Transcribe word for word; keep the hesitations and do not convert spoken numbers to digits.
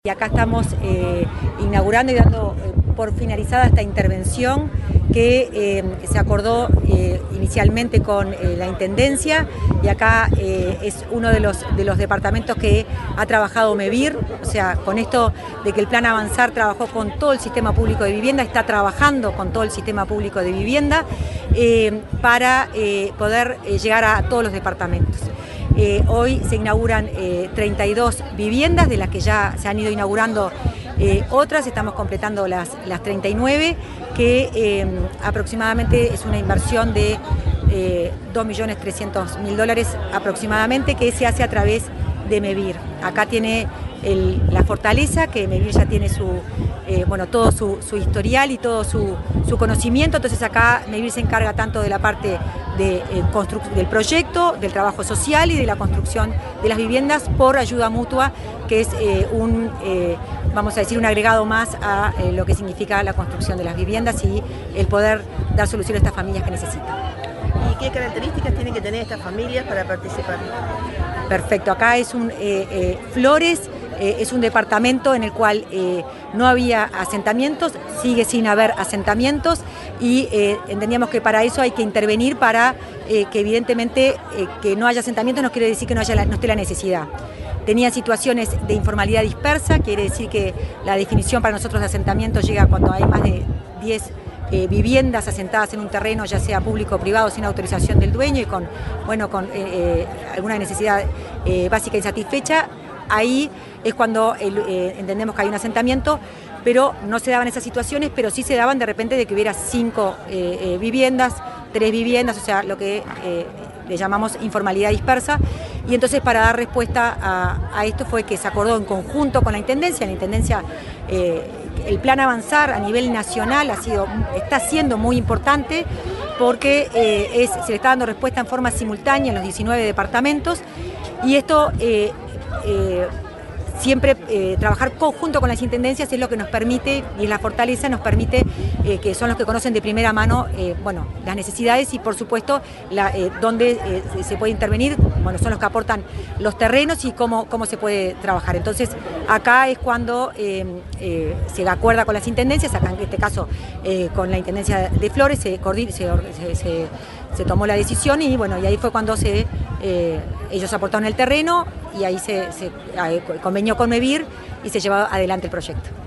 Y acá estamos eh, inaugurando y dando eh, por finalizada esta intervención que eh, se acordó eh, inicialmente con eh, la Intendencia, y acá eh, es uno de los, de los departamentos que ha trabajado MEVIR, o sea, con esto de que el Plan Avanzar trabajó con todo el sistema público de vivienda, está trabajando con todo el sistema público de vivienda eh, para eh, poder eh, llegar a todos los departamentos. Eh, hoy se inauguran eh, treinta y dos viviendas, de las que ya se han ido inaugurando eh, otras, estamos completando las, las treinta y nueve, que eh, aproximadamente es una inversión de eh, dos millones trescientos mil dólares aproximadamente, que se hace a través de MEVIR. Acá tiene el, la fortaleza, que MEVIR ya tiene su, eh, bueno, todo su, su historial y todo su, su conocimiento, entonces acá MEVIR se encarga tanto de la parte de, eh, del proyecto, del trabajo social y de la construcción de las viviendas por ayuda mutua, que es eh, un, eh, vamos a decir, un agregado más a eh, lo que significa la construcción de las viviendas y el poder dar solución a estas familias que necesitan. ¿Y qué características tienen que tener estas familias para participar? Perfecto, acá es un eh, eh, Flores, eh, es un departamento en el cual eh, no había asentamientos, sigue sin haber asentamientos, y eh, entendíamos que para eso hay que intervenir para eh, que evidentemente eh, que no haya asentamientos no quiere decir que no, haya la, no esté la necesidad. Tenía situaciones de informalidad dispersa, quiere decir que la definición para nosotros de asentamiento llega cuando hay más de diez Eh, viviendas asentadas en un terreno, ya sea público o privado, sin autorización del dueño y con, bueno, con eh, eh, alguna necesidad eh, básica insatisfecha. Ahí es cuando el, eh, entendemos que hay un asentamiento, pero no se daban esas situaciones, pero sí se daban de repente de que hubiera cinco eh, eh, viviendas, tres viviendas, o sea, lo que eh, le llamamos informalidad dispersa. Y entonces, para dar respuesta a, a esto, fue que se acordó en conjunto con la Intendencia. La Intendencia, eh, el Plan Avanzar a nivel nacional ha sido, está siendo muy importante porque eh, es, se le está dando respuesta en forma simultánea en los diecinueve departamentos, y esto eh, eh, siempre eh, trabajar conjunto con las intendencias es lo que nos permite, y es la fortaleza, nos permite, eh, que son los que conocen de primera mano eh, bueno, las necesidades y por supuesto la, eh, dónde eh, se puede intervenir, bueno, son los que aportan los terrenos y cómo, cómo se puede trabajar. Entonces acá es cuando eh, eh, se acuerda con las intendencias, acá en este caso eh, con la Intendencia de Flores se, se, se, se tomó la decisión, y bueno, y ahí fue cuando se, eh, ellos aportaron el terreno, y ahí se, se eh, convenió con MEVIR y se llevó adelante el proyecto.